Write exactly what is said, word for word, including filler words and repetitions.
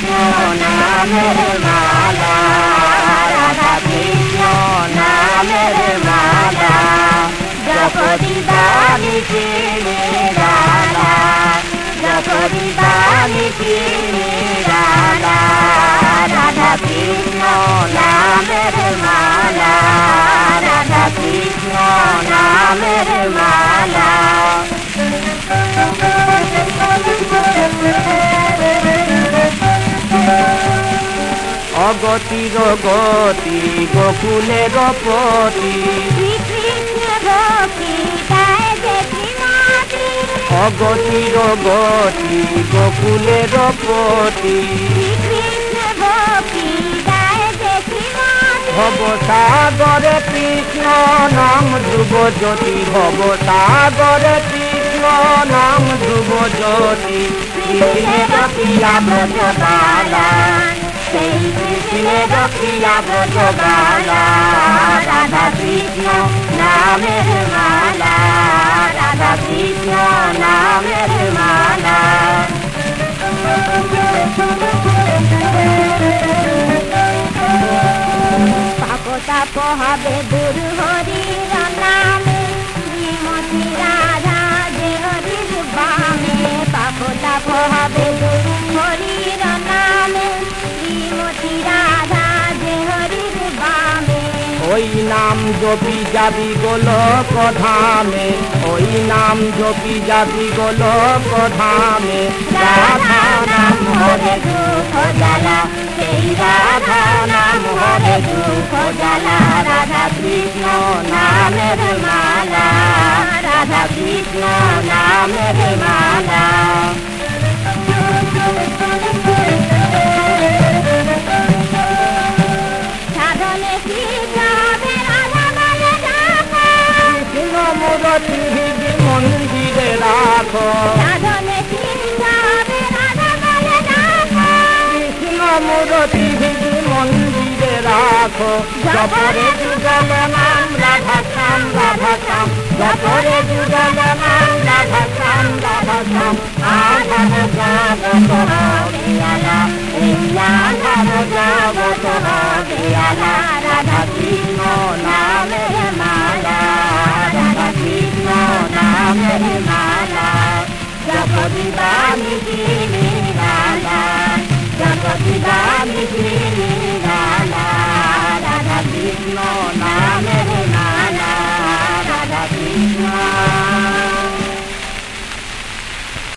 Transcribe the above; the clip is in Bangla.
কৃষ্ণ নামের মালা রাধা কৃষ্ণ নামের মালা জপতি বাণী নিরালা জপতি বাণী নিরালা রাধা কৃষ্ণ নামের মালা রাধা কৃষ্ণ নামের মালা অগতির গতি গোকুলের পতি অগতির গতি গোকুলের পতি ভব সাগরে কৃষ্ণ নাম ধ্রুব জ্যোতি ভব সাগরে কৃষ্ণ নাম ধ্রুব জ্যোতি রখিয়া ব্রজবালা সেই কৃষ্ণে রখিয়া ব্রজবালা রাধা কৃষ্ণ নামের মালা রাধা কৃষ্ণ নামের মালা পাপতাপ হবে দূর হরির নামে শ্রীমতী রাধা যে হরির বামে পাপতাপ হবে দূর হরির নামে শ্রীমতী রাধা যে হরির বামে ওই নাম জপি যাবি গোলক ধামে ওই নাম জপি যাবি গোলক ধামে রাধা নাম হরে দুঃখ জ্বালা সেই রাধা নাম হরে দুঃখ জ্বালা রাধা কৃষ্ণ নামের মালা রাধা কৃষ্ণ নামের মালা সাধনে কৃষ্ণ রাধা বলে রাখো কৃষ্ণ মূরতি মন্দিরে রাখো সাধনে কৃষ্ণ রাধা বলে রাখো কৃষ্ণ মূরতি মন্দিরে রাখো জপরে যুগল নাম রাধা শ্যাম রাধা শ্যাম জপরে যুগল নাম রাধা শ্যাম রাধা শ্যাম আধার জগত হবে আলা এই আধার জগত হবে আলা রাধা কৃষ্ণ নামের মালা রাধা কৃষ্ণ নামের মালা জপতি বাণী নিরালা জপতি বাণী